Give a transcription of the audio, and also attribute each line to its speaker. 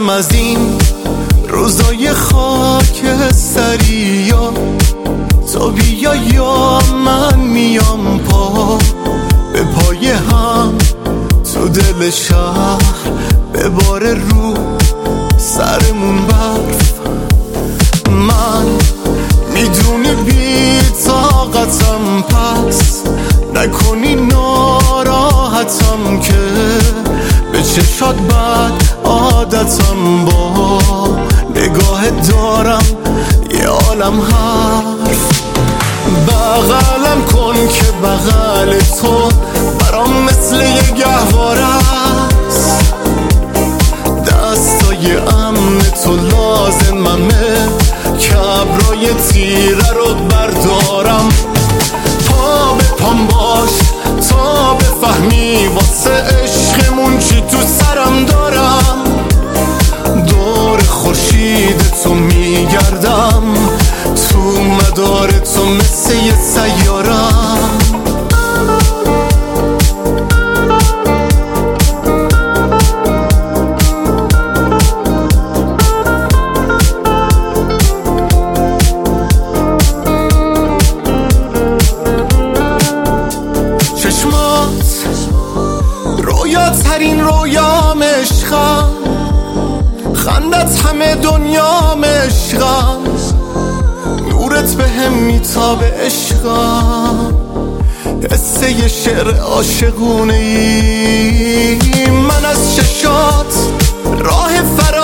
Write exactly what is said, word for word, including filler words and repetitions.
Speaker 1: میترسم از این روزای خاکستری، یا تو بیا یا من میام پا به پای هم تو دل شهر، بباره رو سرمون برف. من میدونی بی طاقتم، پس نکنی ناراحتم که به چشات بد عادتم، با نگاه دارم یه عالم حرف. بغلم کن که بغل تو برام مثل یه گهواره است، دستای امن تو لازممه که ابرای تیره رو بردارم. پا به پام باش تا بفهمی واسه عشقمون چی تو سرم دارم. دور خورشید تو میگردم، تو مدار تو مثل یه سیارم. رویاترین رویام عشقم، خندت همه دنیام عشقم، نورت به هم میتابه عشقم، قصه یه شعر عاشقونه ای. من از چشات راه فرق